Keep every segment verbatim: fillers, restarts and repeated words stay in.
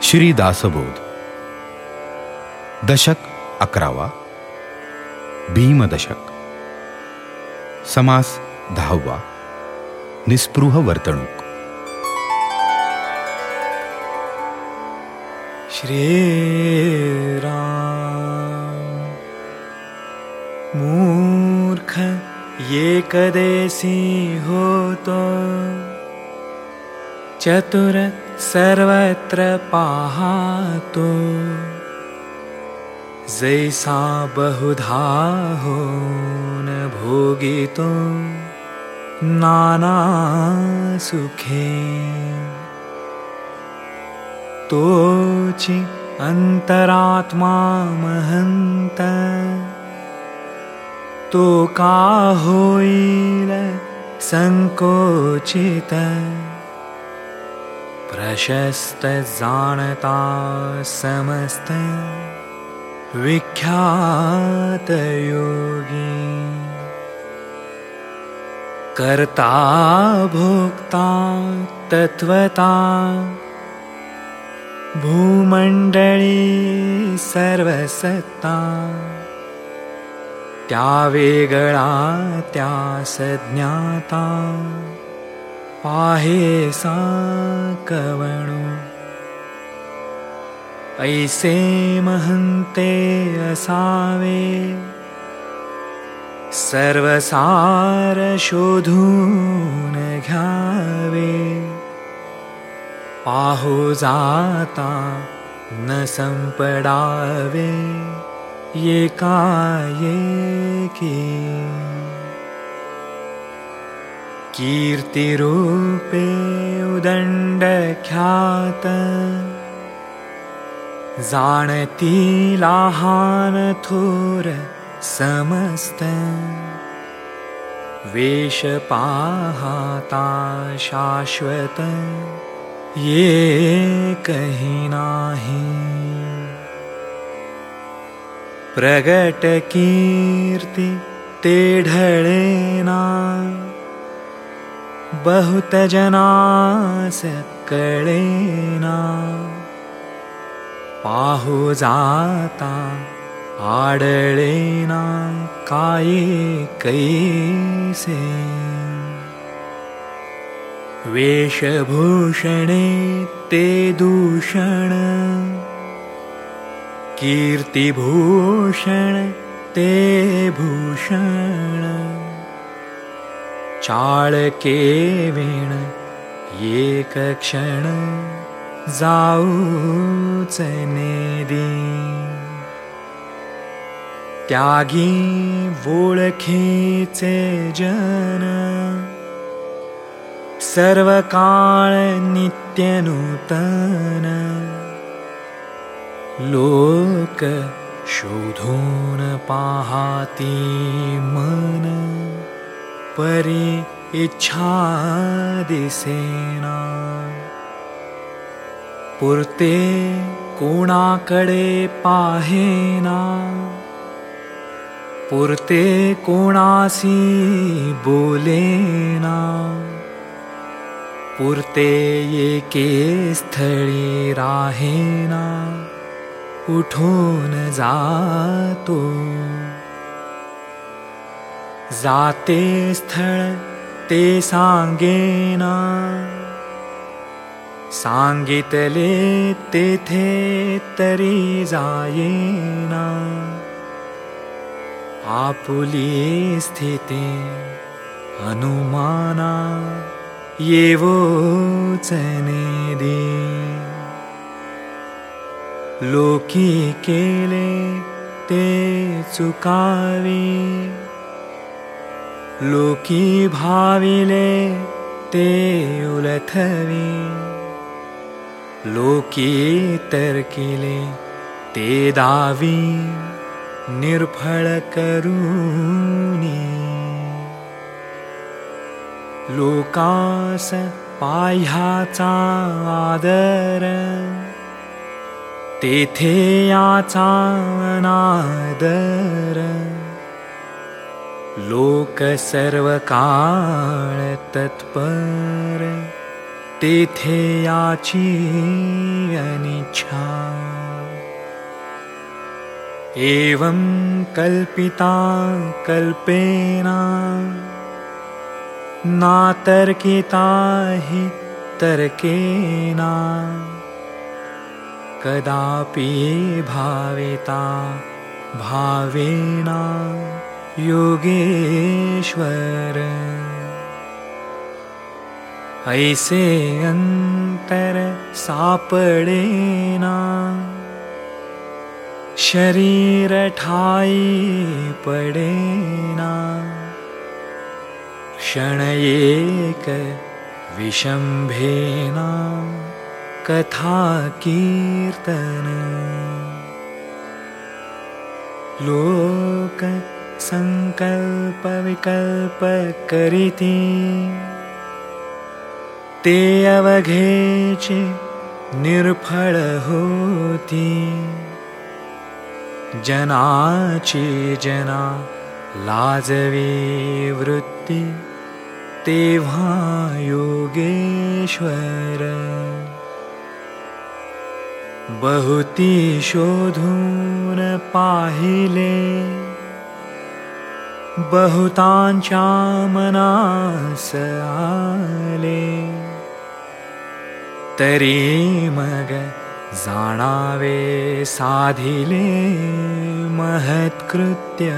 श्री दासबोध. दशक अकरावा. भीमदशक. समास दहावा. निस्पृह वर्तणूक. श्रीराम. मूर्ख एकदेसी होतो, चतुर सर्वत्र पाहातो. जैसा बहुधा होन भोगितो, नाना सुखे. तोचि अंतरात्मा महंत, तो का होईल संकोचित. प्रशस्त जाणता समस्त, विख्यात योगी. कर्ता भोक्ता तत्वता, भूमंडळी सर्वसत्ता. त्या वेगळा त्या सज्ञाता, पाहे सा कवणो. ऐसे महंते असावे, सर्वसार शोधून घ्यावे. पाहो जाता न संपडावे, एकाएकी. कीर्ती रूपे उदंड ख्यात, जाणती लहान थोर समस्त. वेश पाहता शाश्वत, ये कही नाही. प्रगट कीर्ती ते ढळेना, बहुत जनास कळेना. पाहु जाता आडळेना, काये कैसे. वेशभूषणे ते दूषण, कीर्तिभूषण ते भूषण. चाळके वीण एक क्षण, जाऊच नेदी. त्यागी ओळखीचे जन, सर्व काळ नित्य नूतन. लोक शोधून पाहाती मन, परी इच्छा दिसेना. पुरते कोणाकडे पाहेना, पुरते कोणासी बोलेना. पुरते एके स्थळी राहेना, उठून जातो. जाते स्थळ ते सांगेना, सांगितले तेथे तरी जायेना. आपुली स्थिती अनुमाना, येवोच नेदी. लोकी केले ते चुकावी, लोकी भाविले ते उलथवी. लोकी तर्किले ते दावी, निर्फळ करूनी. लोकास पाह्याचा आदर, तेथे याचा अनादर. लोक सर्व काळ तत्पर, तेथे याची अनिच्छा। एवं कल्पिता कल्पेना नातर्किता हि तर्केना। कदापि भाविता भावेना योगेश्वर। ऐसे अंतर सापडेना शरीर ठाई पडेना। क्षण एक विशंभेना कथा कीर्तन। लोक संकल्प विकल्प करीती ते अवघेचे निर्फळ होती। जनाची जना लाजवी वृत्ती तेव्हा योगेश्वर। बहुती शोधून पाहिले बहुतांच्या मनास आले। तरी मग जाणावे साधिले महत्कृत्य।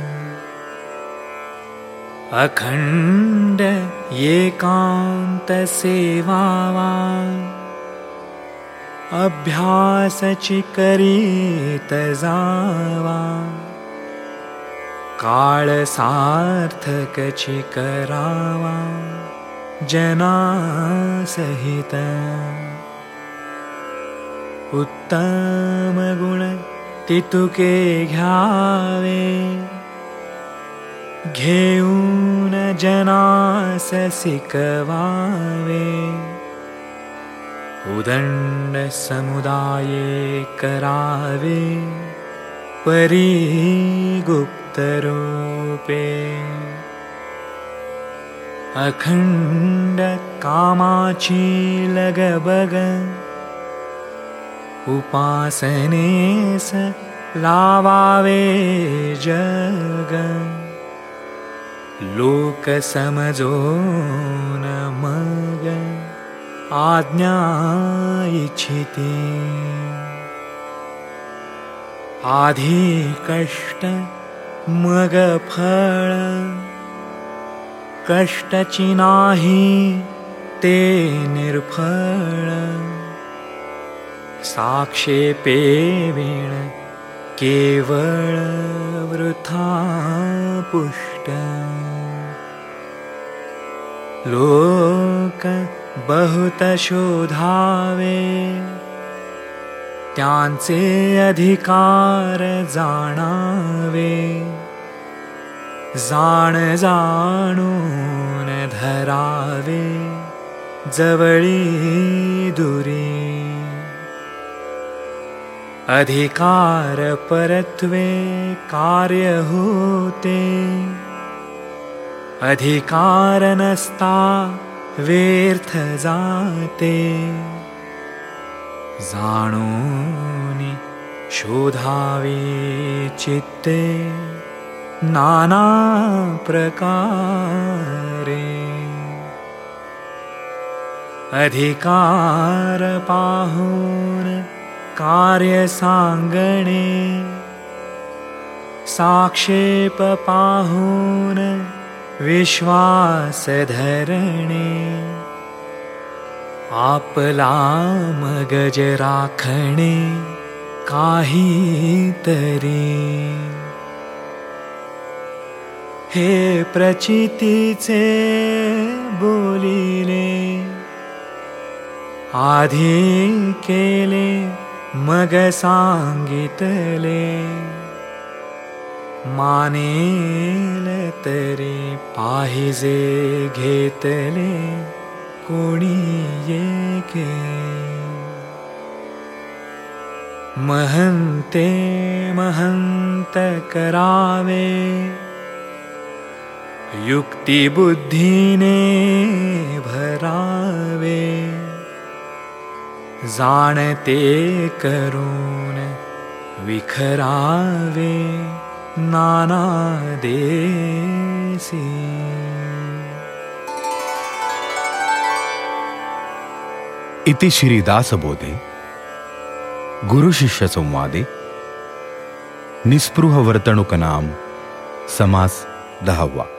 अखंड एकांत सेवावा अभ्यासची करीत जावा। काळ सार्थकची करावा जनासहित। उत्तम गुण तितुके घ्यावे घेऊन जनास शिकवावे। उदंड समुदाये करावे परी गुप्त रूपे। अखंड कामाची लगबग उपासनेस लावावे जग। लोक समजोन मग आज्ञा इच्छिती। आधी कष्ट मग फळ कष्टची नाही ते निर्फळ। साक्षेपे वीण केवळ वृथा पुष्ट। लोक बहुत शोधावे त्यांचे अधिकार जाणावे। जाण जाणून धरावे जवळी दुरी। अधिकार परत्वे कार्य होते अधिकार नसता व्यर्थ जाते। जाणूनी शोधावे चित्ते नाना प्रकारे। अधिकार पाहून कार्य सांगणे साक्षेप पाहून विश्वास धरणे। आपला मगज राखणे काहीतरी। हे प्रचितीचे बोलिले आधी केले मग सांगितले। मानेल तरी पाहिजे घेतले कोणी येके। महंते महंत करावे युक्ती बुद्धीने भरावे। जाणते करून विखरावे नाना देसी। इति श्रीदासबोधे गुरुशिष्य संवादे निस्पृह वर्तणूक नाम समास दहावा।